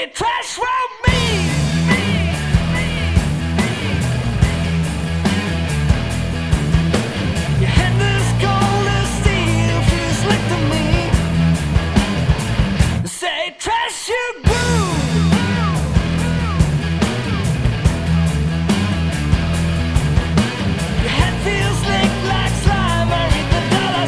Say trash from me. Your hand is cold as steel, feels slick to me. Say trash you grew. Your head feels slick like slime. I read the dollar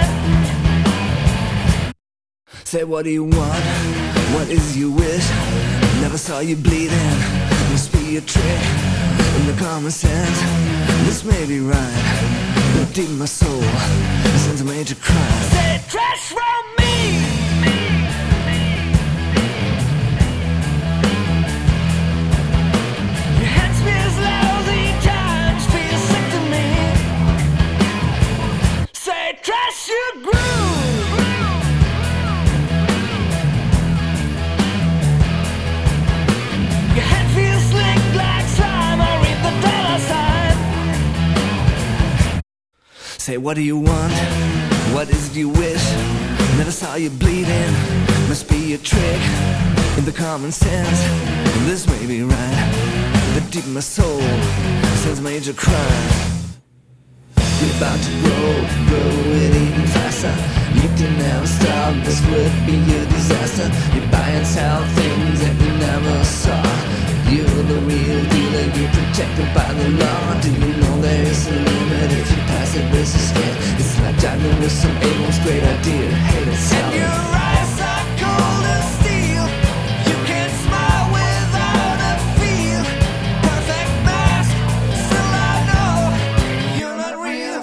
sign. Say what do you want? What is your wish? Never saw you bleeding. Must be a trick in the common sense. This may be right, but deep in my soul, since I made you cry. Say trash from me. Your hands feels lousy, times feel sick to me. Say trash you grew. Your head feels slick like slime. I read the dollar sign. Say what do you want? What is it you wish? Never saw you bleeding. Must be a trick in the common sense. This may be right, but deep in my soul, since I made you cry. You're about to grow it even faster. You can never stop, this would be a disaster. You buy and sell things that you never saw. You're the real dealer, you're protected by the law. Do you know there is a limit if you pass it, this is scared. It's like diving with some Abrams, great idea. Hate it, sell And it. your eyes are cold as steel. You can't smile without a feel. Perfect mask, still I know you're not real.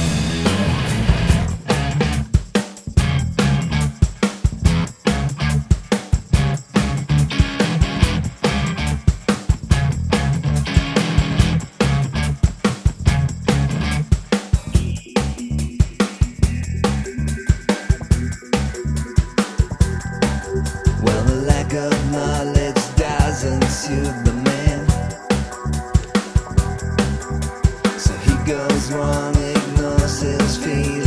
Well, the lack of knowledge doesn't suit the man. So he goes wrong, ignores his feet.